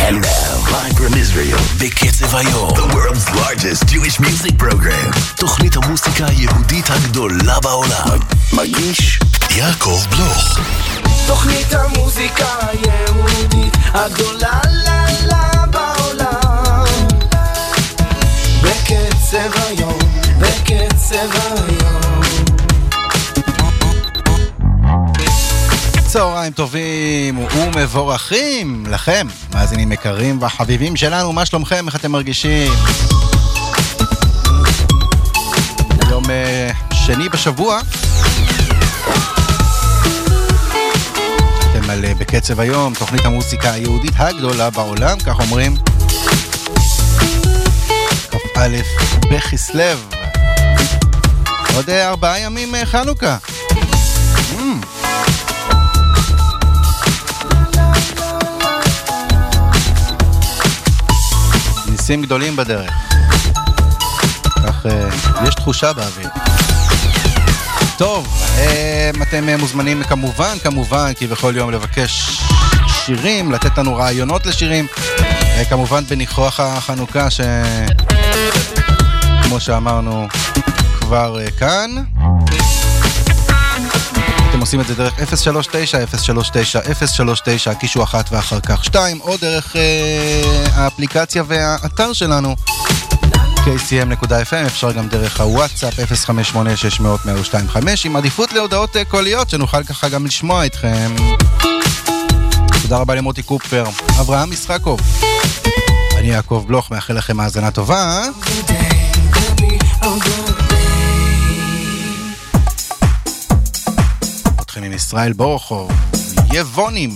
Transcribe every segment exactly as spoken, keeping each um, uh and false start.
And now, live from Israel, בקצב היום, the world's largest Jewish music program. תוכנית המוסיקה היהודית הגדולה בעולם. מגיש יעקב בלוך. תוכנית המוזיקה היהודית הגדולה לה לה בעולם. בקצב היום, בקצב היום. צהריים טובים ומבורכים לכם, מאזינים יקרים וחביבים שלנו, מה שלומכם? איך אתם מרגישים? יום שני בשבוע, אתם על בקצב היום, תוכנית המוסיקה היהודית הגדולה בעולם, כך אומרים. כ"א בכסלו, עוד ארבעה ימים חנוכה. ניסים גדולים בדרך, כך יש תחושה באוויר. טוב, אתם מוזמנים כמובן, כמובן, כי בכל יום לבקש שירים, לתת לנו רעיונות לשירים, כמובן בניחוח החנוכה שכמו שאמרנו כבר כאן. אתם עושים את זה דרך אפס שלוש תשע אפס שלוש תשע אפס שלוש תשע, קישו אחת ואחר כך שתיים, או דרך אה, האפליקציה והאתר שלנו קי סי אם נקודה אף אם, אפשר גם דרך הוואטסאפ אפס חמש שמונה שש מאות מאה שתיים חמש, עם עדיפות להודעות קוליות שנוכל ככה גם לשמוע אתכם. תודה רבה למוטי קופר, אברהם משחקוב, אני יעקב בלוך, מאחל לכם האזנה טובה. עם ישראל בורחוב, יבונים.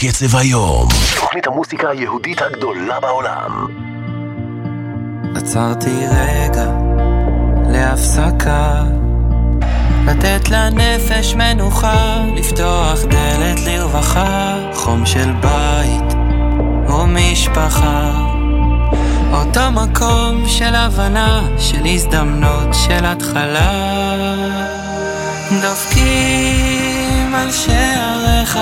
בקצב היום. תוכנית המוסיקה היהודית הגדולה בעולם. עצרתי רגע להפסקה, לתת לנפש מנוחה, לפתוח דלת לרווחה, חום של בית ומשפחה, אותו מקום של הבנה, של הזדמנות, של התחלה. דופקים על שעריך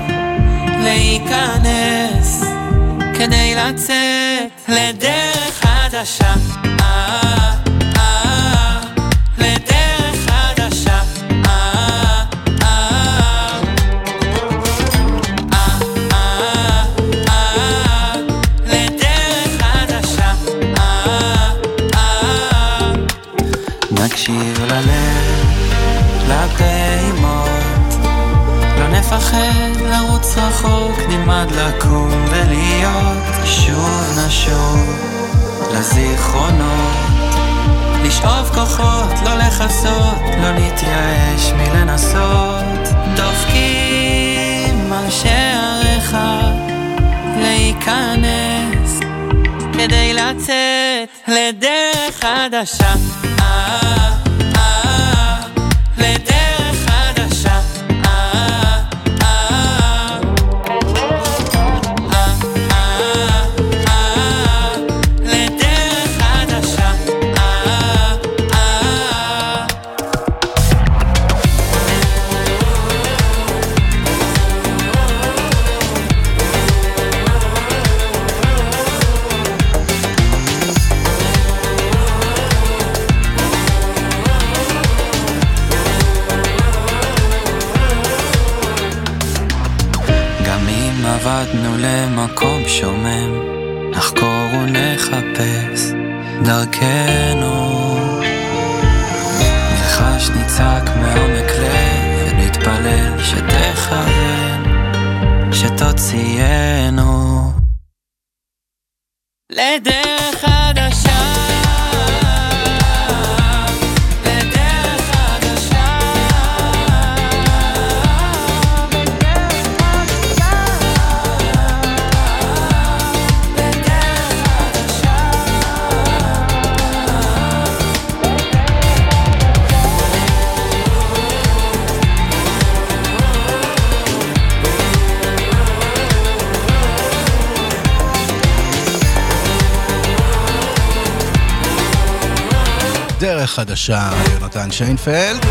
להיכנס כדי לצאת לדרך חדשה, אה, אה, לדרך חדשה, אה, אה, אה, אה, אה, לדרך חדשה, אה, אה. נקשיב ללב, לפעימות, לא נפחד לרוץ רחוק, נלמד לקום ולהיות, שוב נשוב לזיכרונות, לשאוב כוחות, לא לחסות, לא נתייאש מלנסות. דופקים על שעריך להיכנס כדי לצאת לדרך חדשה, אה, אה, לדרך חדשה, אה, אה, אה, אה, אה, לדרך חדשה, אה, אה. גם אם עבדנו למקום שומם, נחקור ונחפש דרכנו, נלחש נצעק מעומק לב ונתפלל שתכוון, שתוציאנו לדרך חדשה, לדרך חדשה, דרך חדשה, יונתן שיינפלד.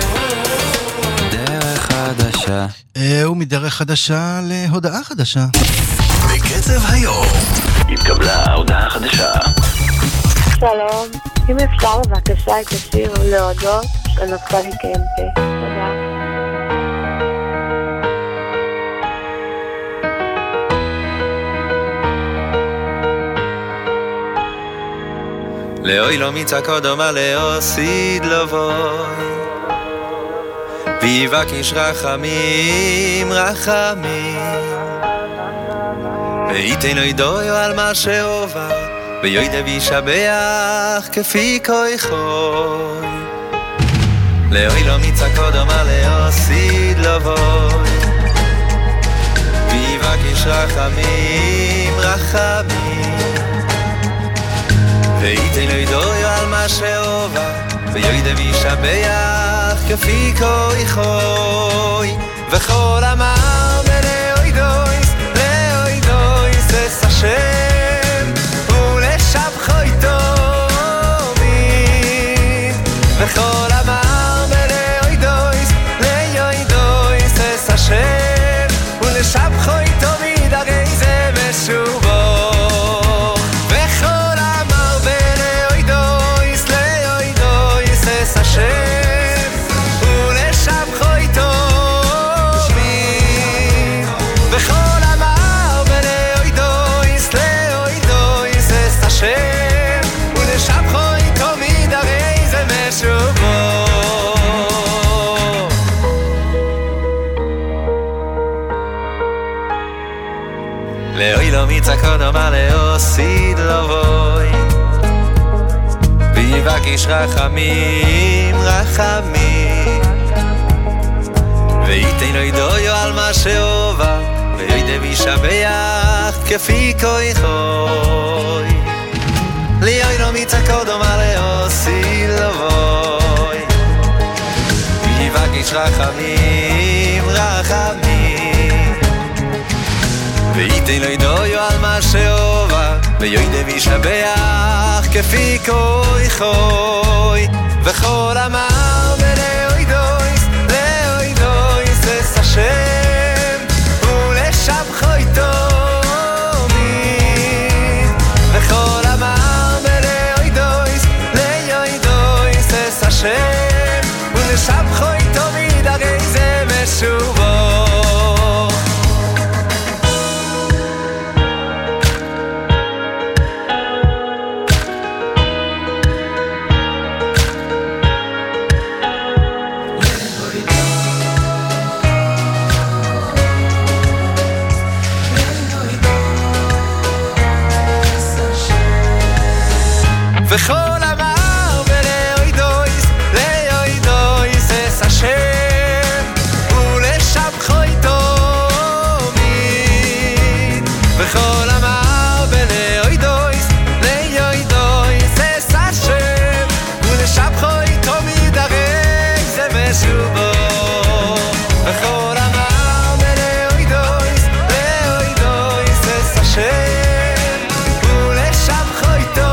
דרך חדשה. ומדרך חדשה להודעה חדשה. בקצב היום התקבלה הודעה חדשה. שלום, אם אפשר בבקשה את השיר להודות של נפתלי קמפה. תודה. לאוי לא מצעקו דומה לאוסיד לבוי, ויבקש רחמים רחמים, ויתן לו ידויו על מה שעובר, ויועידה וישבח כפי כוחוי. לאוי לא מצעקו דומה לאוסיד לבוי, ויבקש רחמים רחמים, וייתן לו ידויו על מה שעובר, ויועידה וישבח כפי כוחוי. וכל אמר בלאוי דויס, לאוי דויס אס השם, ולשבחו איתו מיד. וכל אמר בלאוי דויס, לאוי דויס אס השם, ולשבחו איתו מיד, הרי זה משובו. לאוי לא מצעקו דומה לאוסיד לבוי, ויבקש רחמים רחמים, וייתן לו ידויו על מה שעובר, וידע וישבח כפי כוי חוי לי אוי לא מצעקו דומה לאוסי לבוי ויבקש רחמים רחמים וייתן לו ידויו על מה שאובה וידע וישבח כפי כוי חוי וכל אמר ולאוי דויס לאוי דויס אס השם ולשבחו איתו מין וכל אמר ולאוי דויס לאוי דויס אס השם ולשבחו איתו מין הרי זה משובו וכל אמר ולאוי דויס, לאוי דויס אס השם ולשבחו איתו מין וכל אמר ולאוי דויס, לאוי דויס אס השם ולשבחו איתו מין הרי זה משובו וכל אמר ולאוי דויס, לאוי דויס אס השם ולשבחו איתו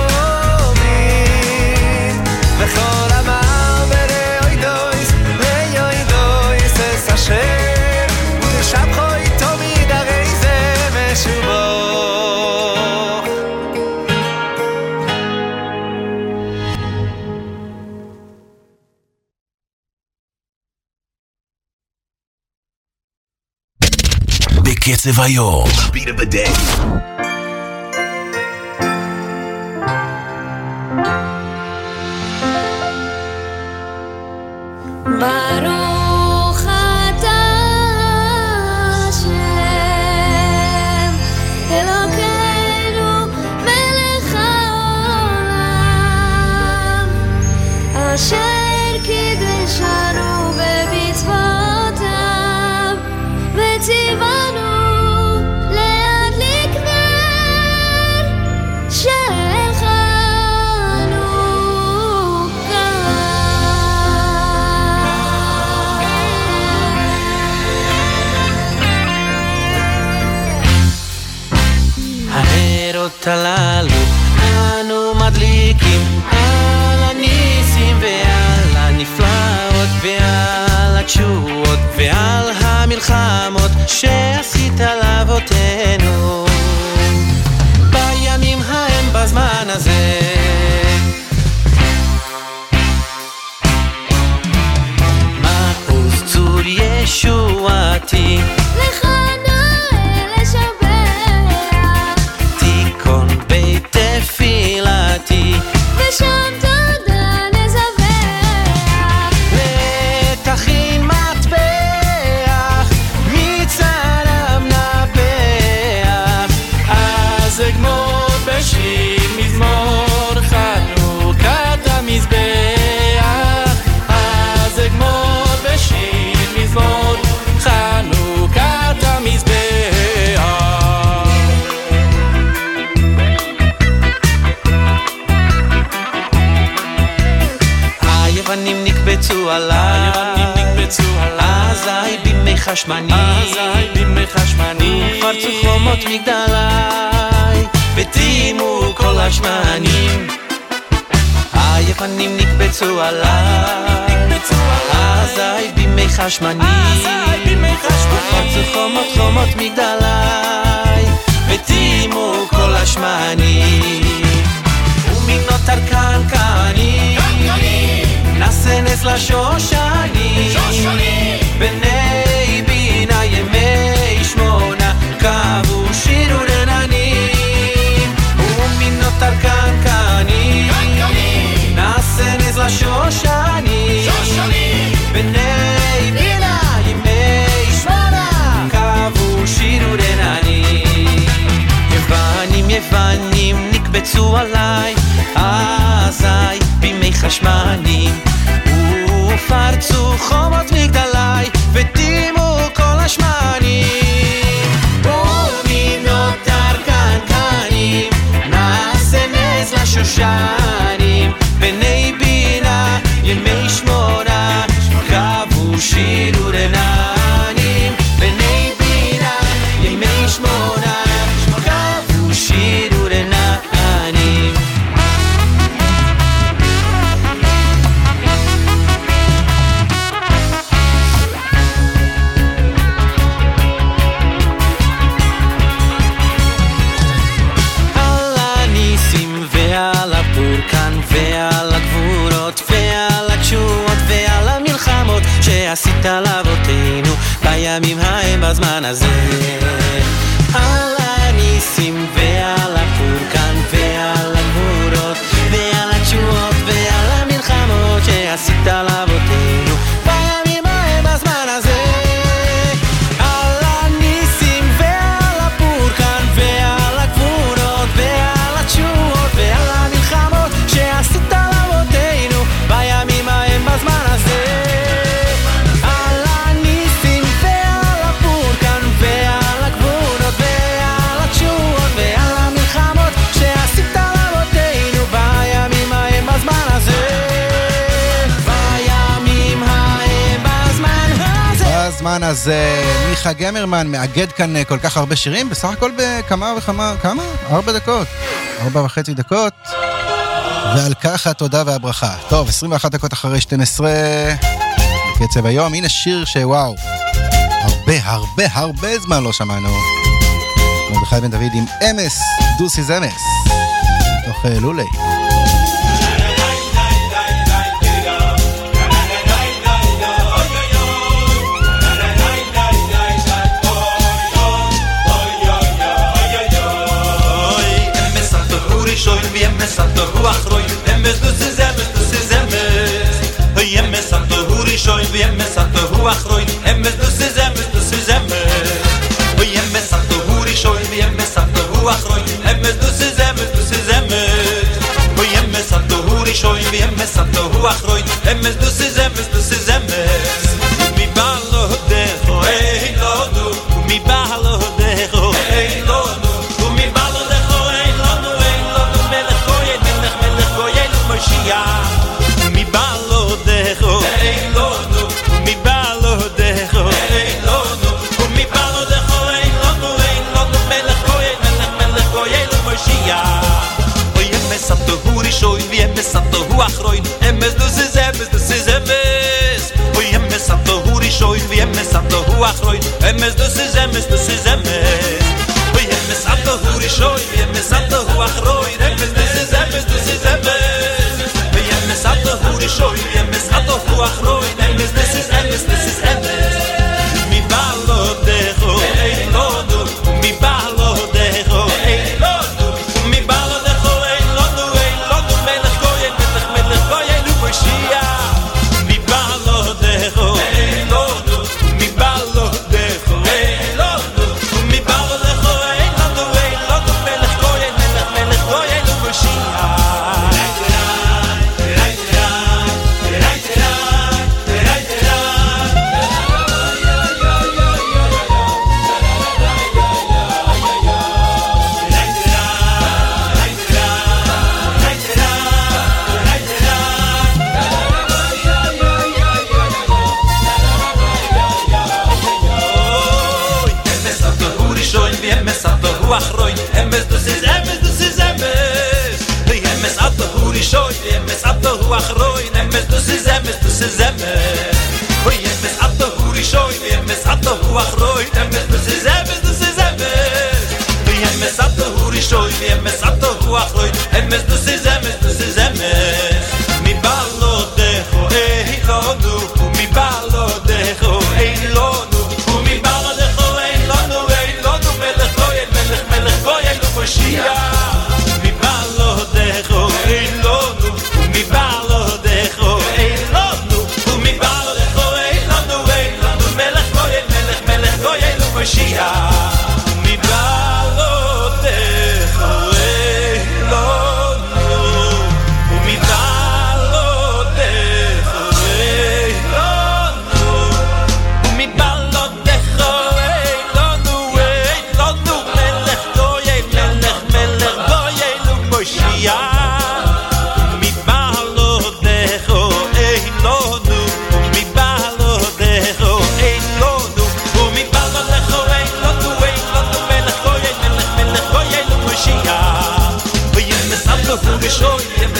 וכל אמר ולאוי דויס, לאוי דויס אס השם ולשבחו איתו מין הרי זה משובו בקצב היום Beat of the day ברוך אתה השם אלוקינו מלך העולם אשר קידשנו במצוותיו וציוונו להדליק נר של חנוכה הנרות הללו אנו מדליקים על הניסים ועל הנפלאות ועל התשועות ועל המלחמות שעשית לאבותינו בימים ההם בזמן הזה מעוז צור ישועתי לך נאה לשבח תיקון בית תפילתי ושם תודה נזבח לתכין מטבח מצלם נבח אז אגמור בשיר מזמור חנוכת המזבח אז אגמור בשיר מזמור חנוכת המזבח היוונים נקבצו עליי אזי בימי חשמני פרצו חומות מגדלי וטימו כל השמנים היוונים נקבצו עליי אזי בימי חשמני פרצו חומות חומות מגדלי וטימו כל השמנים ומינות ארכן כעני נעשה נס לשושני בני בינה ימי שמונה קבו שירו רננים ומינות ארכן כעני נעשה נס לשושני בני בינה ימי שמונה קבו שירו רננים יוונים יוונים נקבצו עליי אזי בימי חשמנים ופרצו חומות מגדלי וטימו כל השמנים שנים בני בינה ימי שמונה קבו שירו רננים בני בינה ימי שמונה קבו שירו רננים על הניסים ועל הפורקן ועל הגבורות ועל התשועות ועל המלחמות שעשית לאבותינו בימים ההם בזמן הזה על הניסים ועל הפורקן ועל הגבורות ועל התשועות ועל המלחמות שעשית לאבותינו בימים ההם בזמן הזה על הניסים ועל הפורקן ועל הגבורות ועל התשועות ועל המלחמות שעשית לאבותינו בימים ההם בזמן הזה על הניסים ועל הפורקן ועל הגבורות ועל התשועות ועל המלחמות שעשית לאבותינו בימים ההם בזמן הזה בימים ההם בזמן הזה בזמן הזה מיכה גמרמן מאגד כאן כל כך הרבה שירים בסך הכל בכמה וכמה, כמה? ארבע דקות ארבע וחצי דקות ועל כך התודה והברכה. טוב, עשרים ואחת דקות אחרי שתים עשרה בקצב היום, הנה שיר שוואו הרבה הרבה הרבה זמן לא שמענו מרדכי בן דוד עם אמס, דוסיז אמס מתוך לולי shoyn wie mes at der ruach roy dem mes du zemes du zemes hey mes at der huri shoyn wie mes at der ruach roy dem mes du zemes du zemes hey mes at der huri shoyn wie mes at der ruach roy dem mes du zemes du zemes hey mes at der huri shoyn wie mes at der ruach roy dem mes du zemes du zemes mi balo de hey lo du mi balo de hey lo du mi balo de mi balo dejo hey lo no mi balo dejo hey lo no mi balo dejo hey lo no hey lo no melech koye melech melech koye lo moshia oy emes ato huri shoy vi emes ato hu achroin emes du zemes du zemes oy emes ato huri shoy vi emes ato hu achroin emes du zemes du zemes oy emes ato huri shoy vi emes ato hu achroin emes du zemes du zemes Emes ato huri shoy, emes ato hu achroy, emes this is emes, this is emes. Mi balo decho, hey lo du, mi balo decho, hey lo du, mi balo decho, hey lo du, hey lo du, melech koye, melech melech koye, lu moshia. Mi balo decho, hey lo du, mi balo decho, hey lo du, mi balo decho, hey lo du, hey lo du, melech koye, melech melech koye, lu moshia. Achroin, emes du siz emes du siz emes. Hey emes ato huri shoy, emes ato hu achroin, emes du siz emes du siz emes. Hey emes ato huri shoy, emes ato hu achroin, emes du siz emes du siz emes. Hey emes ato huri shoy, emes ato hu achroin, emes du siz emes du siz emes. Mi balo decho, hey lo nu, mi balo decho, hey lo nu, mi balo decho, hey lo nu, hey lo nu, melech koye, melech melech koye, lu moshia. Mi balo decho, hey lo nu, mi balo decho, hey lo nu, mi balo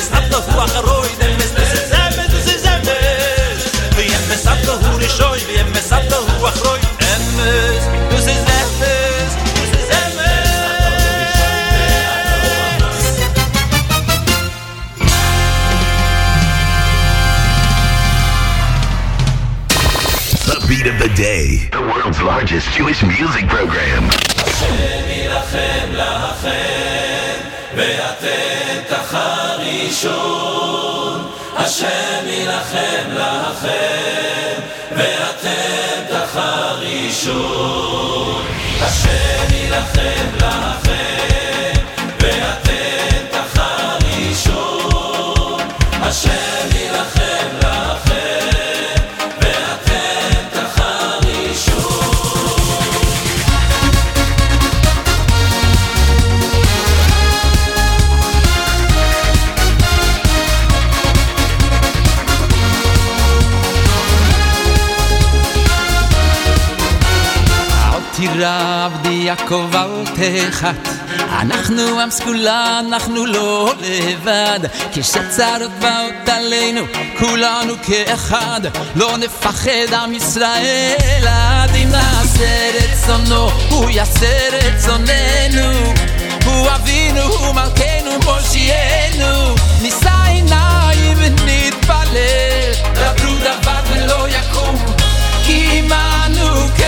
מסבתא הוא אחרוי דמס דוס זמס דוס זמס וים מסבתא הוא ראשוי וים מסבתא הוא אחרוי דמס דוס זמס דוס זמס The beat of the day, the world's largest Jewish music program. השם ילחם לכם ואתם תחרישון השם ילחם לכם ואתם תחרישון השם ילחם לכם ואתם תחרישון השם ילחם לכם ואתם תחרישון תירא עבדי יעקב אל תחת אנחנו עם סגולה, אנחנו לא לבד כשצרות באות עלינו כולנו כאחד לא נפחד עם ישראל עד אם נעשה רצונו הוא יעשה רצוננו הוא אבינו, הוא מלכנו, מושיענו נישא עיניים ונתפלל דברו דבר ולא יקום כי עמנו כן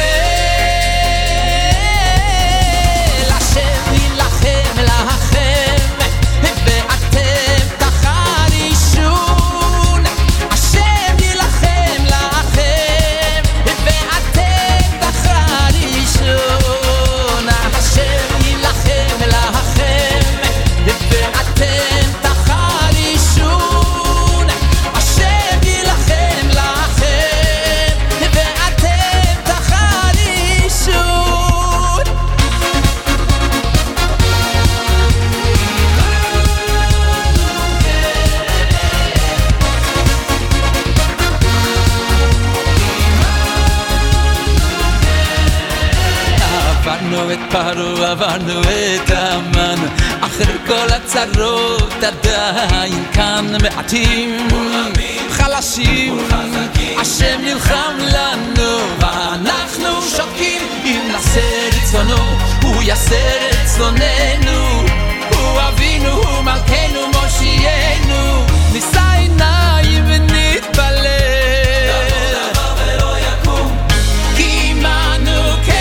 את פרו עברנו את המן אחרי כל הצרות עדיין כאן מעטים חלשים השם נלחם לנו ואנחנו שותקים אם נעשה רצונו הוא יעשה רצוננו הוא אבינו הוא מלכנו מושיענו נישא עיניים ונתפלל דבר ולא יקום כי עמנו כן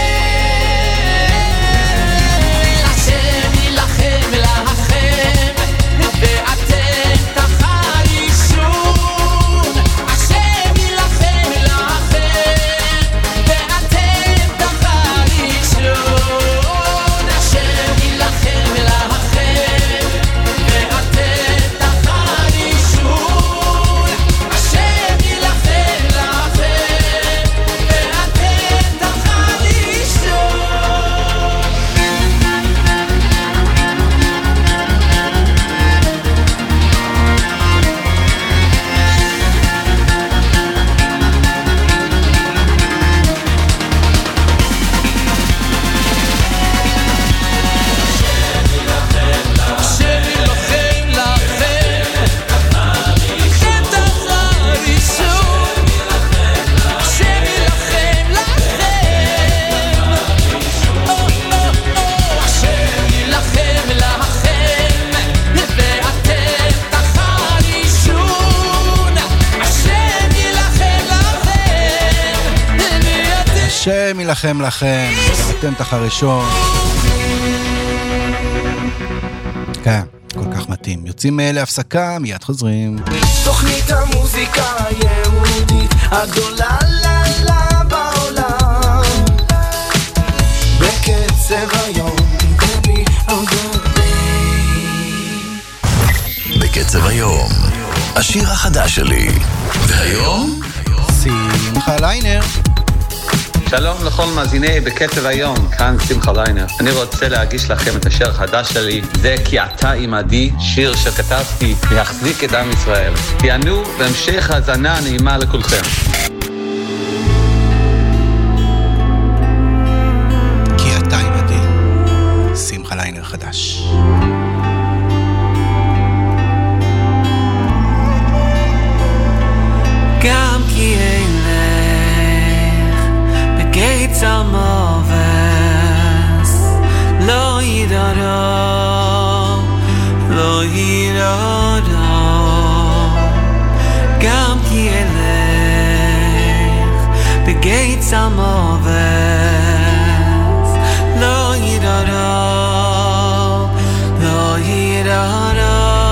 השם ילחם לכם, אתם תחרישון. כן, כל כך מתאים. יוצאים להפסקה, מיד חוזרים. תוכנית המוזיקה היהודית הגדולה לילה בעולם בקצב היום קובי אגודי בקצב היום השיר החדש שלי והיום שמחה ליינר. שלום לכל מאזיני בקצב היום, כאן שמחה ליינר. אני רוצה להגיש לכם את השיר החדש שלי, זה כי אתה עמדי, שיר שכתבתי להחזיק את עם ישראל. תיענו בהמשך האזנה הנעימה לכולכם. כי אתה עמדי, שמחה ליינר חדש. גם כי אלך בגית סמובס לא ידעו לא ידעו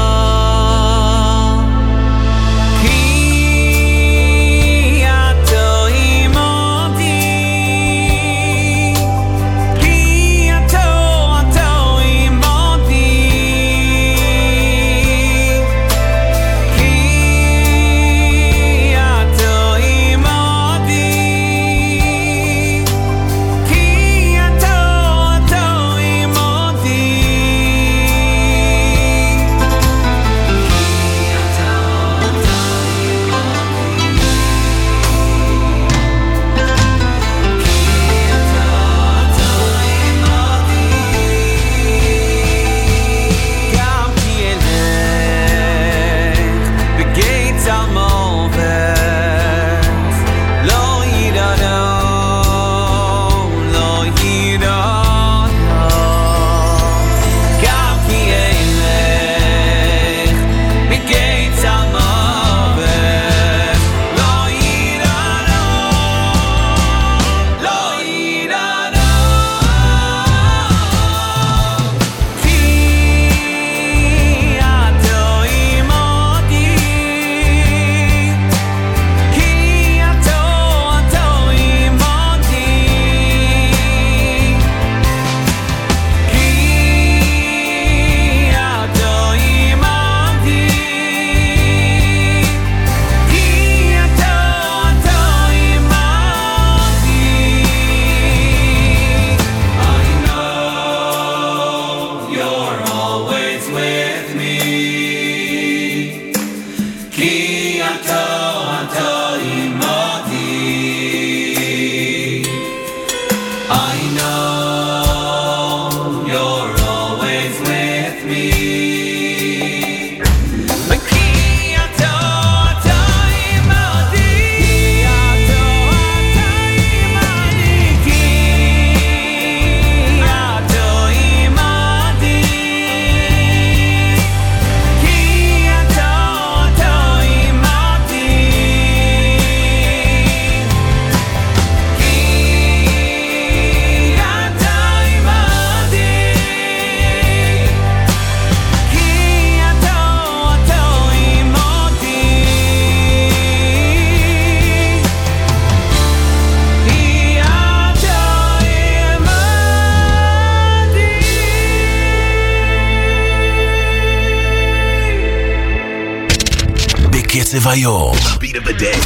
קצב היום. Beat of the day.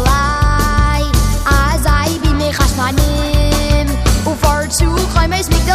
Makes me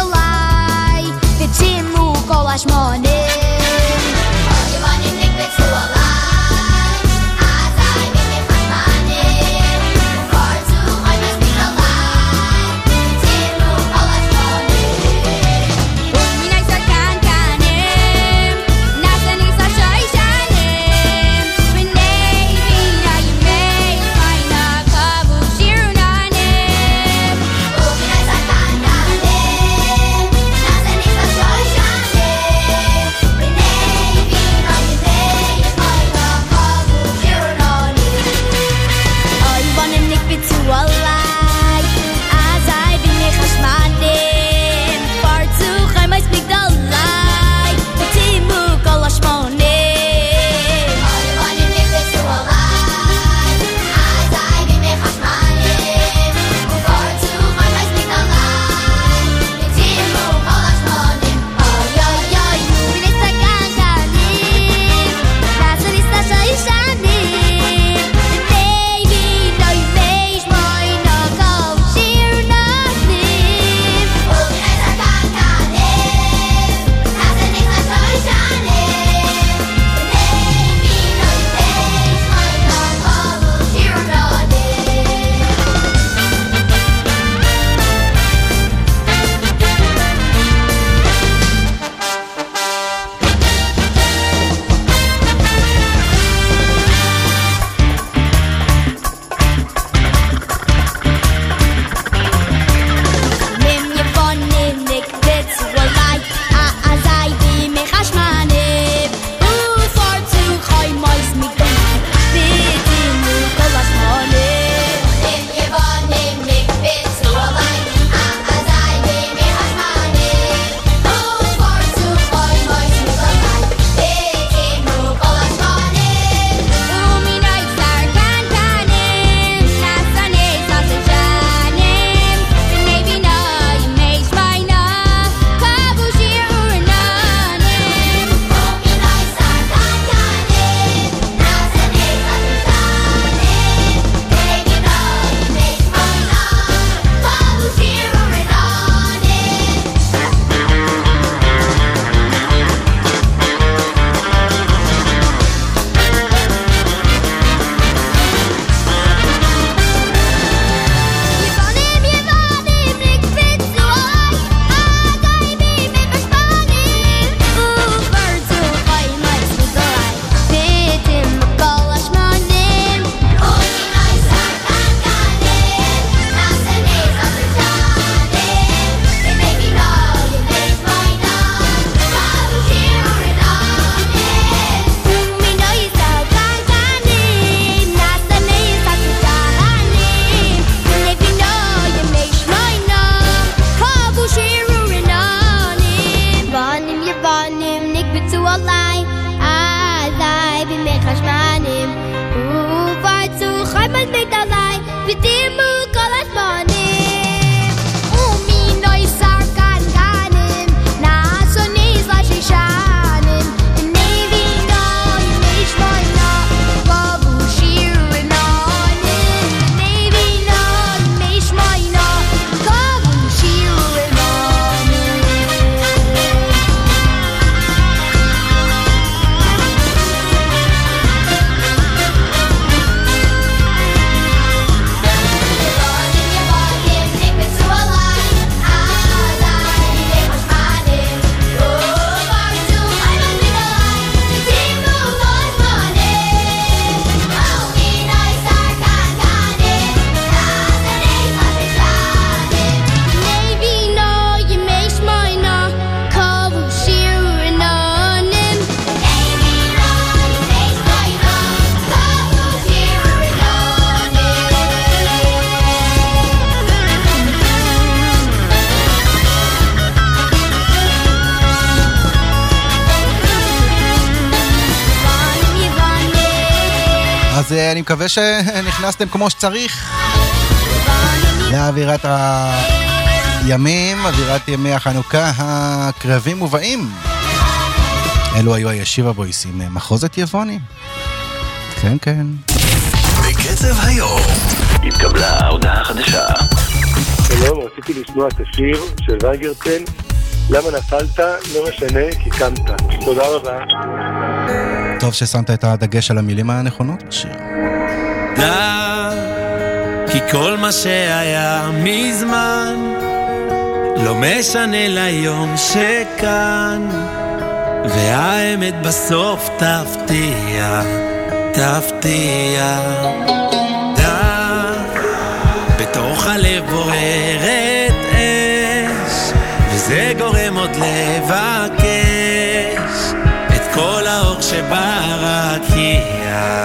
אני מקווה שנכנסתם כמו שצריך לאווירת הימים, אווירת ימי החנוכה הקרבים ובאים. אלו היו הישיבה בויס עם מחוזת יבונים. כן, כן. בקצב היום התקבלה ההודעה החדשה. שלום, רציתי לשמוע את השיר של וייגרטן, למה נפלת, לא משנה, כי קמת. תודה רבה. טוב ששמת את הדגש על המילים הנכונות בשיר. דה, כי כל מה שהיה מזמן לא משנה ליום שכאן, והאמת בסוף תפתיע, תפתיע. דה, בתוך הלב בוערת אש, וזה גורם עוד לבקש את כל האור שברקיע.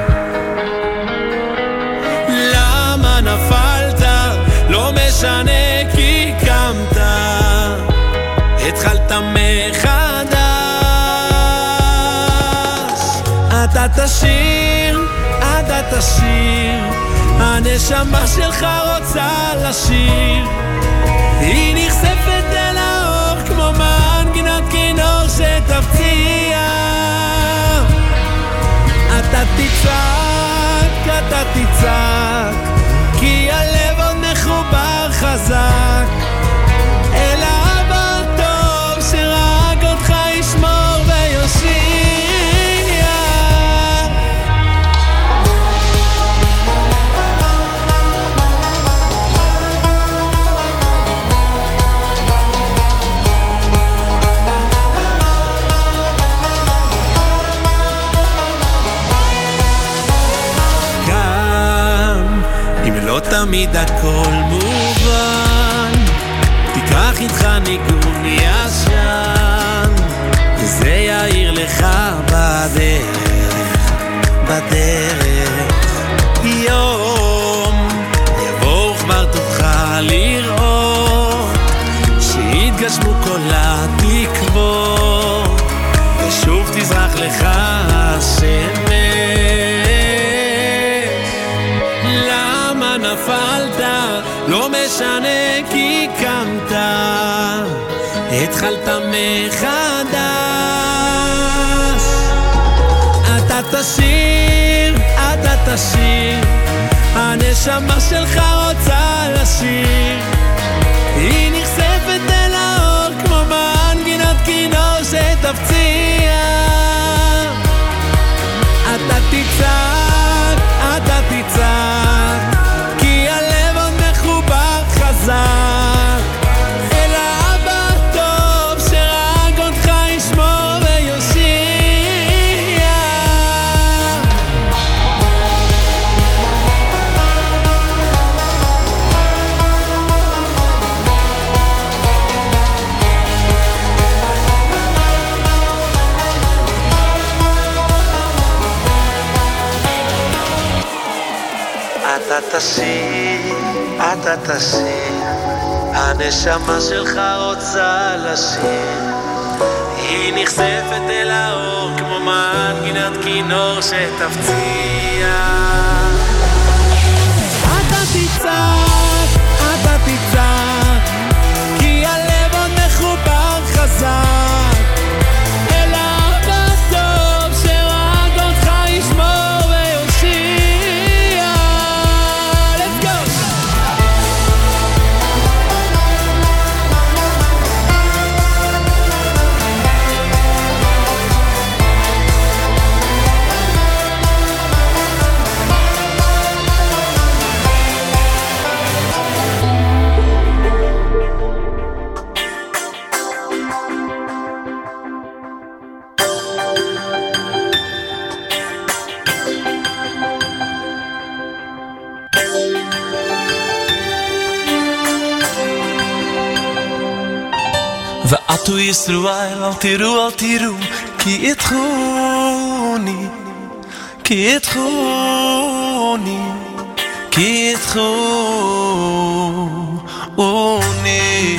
למה נפלת? לא משנה כי קמת, התחלת מחדש. אתה תשיר, אתה תשיר, הנשמה שלך רוצה לשיר. היא נחשפת אל האור כמו מנגינת כינור שתפציע. אתה תצעק, אתה תצעק, כי הלב עוד מחובר חזק אל האבא הטוב שרק אותך ישמור ויושיע. לא תמיד הכל מובן, תיקח איתך ניגון ישן, וזה יאיר לך בדרך, בדרך. יום יבוא כבר תוכל לראות שיתגשמו כל התקוות, ושוב תזרח לך השמש. נפלת, לא משנה כי קמת, התחלת מחדש. אתה תשיר, אתה תשיר, הנשמה שלך רוצה לשיר. היא נחשפת אל האור כמו מנגינת כינור שתפציע. אתה תצעק, אתה תצעק, אל האבא הטוב שרק אותך ישמור ויושיע. אתה תשיר, אתה תשיר, הנשמה שלך רוצה לשיר. היא נחשפת אל האור כמו מנגינת כינור שתפציע. אתה תצעק, אתה תצעק, כי הלב עוד מחובר חזק אל האבא הטוב שרק אותך ישמור ויושיע. Let's go! ועטו ישראל, אל תראו, אל תראו, כי יתחוני, כי יתחוני, כי יתחוני.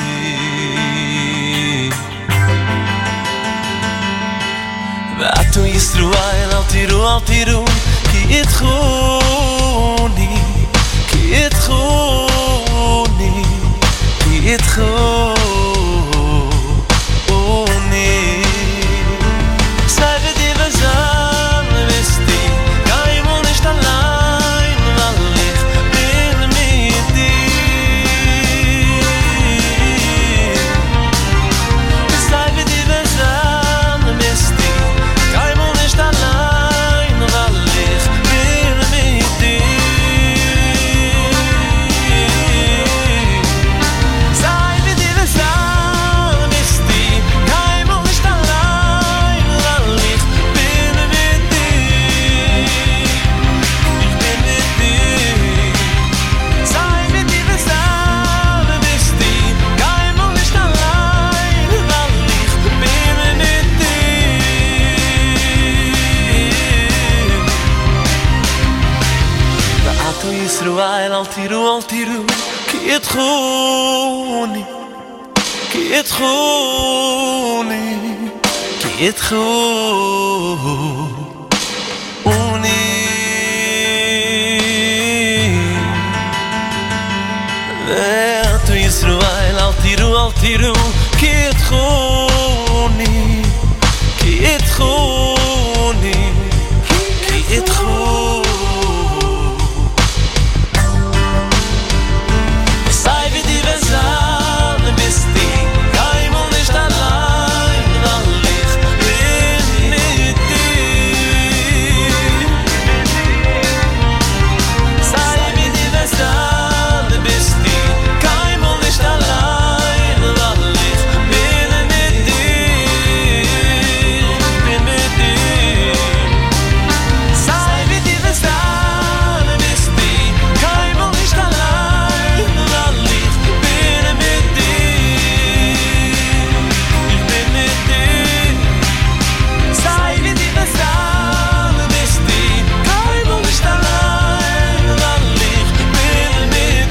ועטו ישראל, אל תראו, אל תראו, כי יתחוני, כי יתחוני, כי יתחוני. Sei wir die Versammlung, wisst ihr, kein Mund nicht allein, weil ich bin mit dir. Sei wir die Versammlung, wisst ihr, kein Mund nicht allein, weil ich bin mit dir. Sei wir die Versammlung, wisst ihr, kein Mund nicht allein, weil ich bin mit dir. Ich bin mit dir. Sei wir die Versammlung, wisst ihr, kein Mund nicht allein, weil ich bin mit dir. Va'atu Yisrael al tiru al tiru ki yitchuni ki yitchuni ki yitchuni Va'atu Yisrael al tiru al tiru ki yitchuni ki yitchuni ki yitchuni Sei wie die Versammlung, bist die kein Mund nicht allein, weil ich bin mit dir. Sei wie die Versammlung, bist die kein Mund nicht allein, weil ich bin mit dir. Bin mit dir. Sei wie die Versammlung, bist die kein Mund nicht allein, weil ich bin mit dir. Ich bin mit dir. Sei wie die Versammlung, bist die kein Mund nicht allein, weil ich bin mit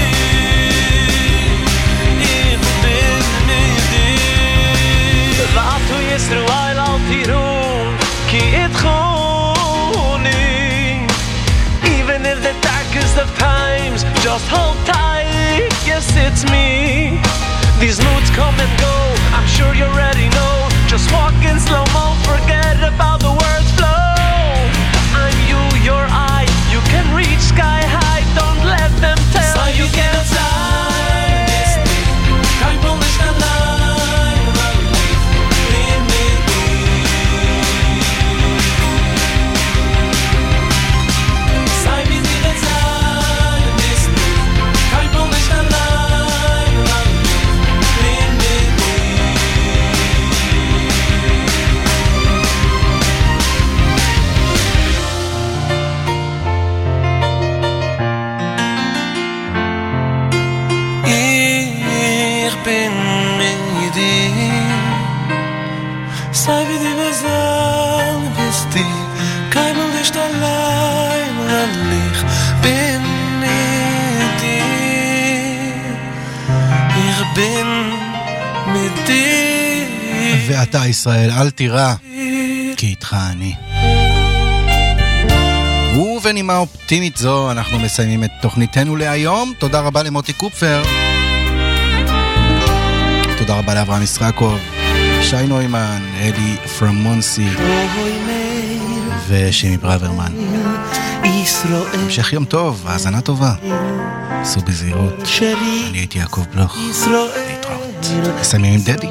dir. Ich bin mit dir. Va'atu Yisrael al tiru ki yitchuni. Even in the darkest of times, just hold tight, yes it's me. These moods come and go, I'm sure you already know. Just walk in slow-mo, forget about the words flow. I'm you, you're I, you can reach sky high, don't let them tell you can't fly. Kein Mund nicht allein, weil ich bin mit dir. Sei wie die Versammlung, bist du, kein Mund nicht allein, weil ich bin mit dir. Ich bin mit dir. Sei wie die Versammlung, bist die kein Mund nicht allein, weil ich bin mit dir. Ich bin mit dir. ואתה ישראל, אל תירא, כי איתך אני. ובנימה אופטימית זו אנחנו מסיימים את תוכניתנו להיום. תודה רבה למוטי קופפר, תודה רבה לאברהם ישרקוב, שי נוימן, אלי פרמונסי ושימי ברוורמן. המשך יום טוב, האזנה טובה, עשו בזהירות. אני הייתי יעקב בלוך, להתראות. מסיימים עם דדי.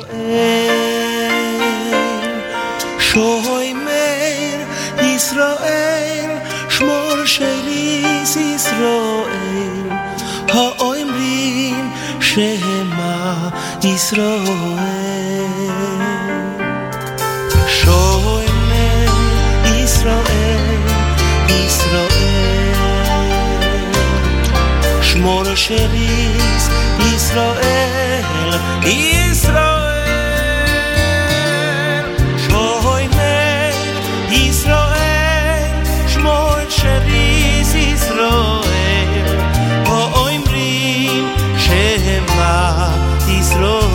שוי מאיר ישראל, שמור שלי ישראל, האומרים שמה ישראל. שוי מאיר ישראל, ישראל, שמור שלי ישראל, ישראל. ישראל, שמור שריס ישראל, האומרים שמה ישראל.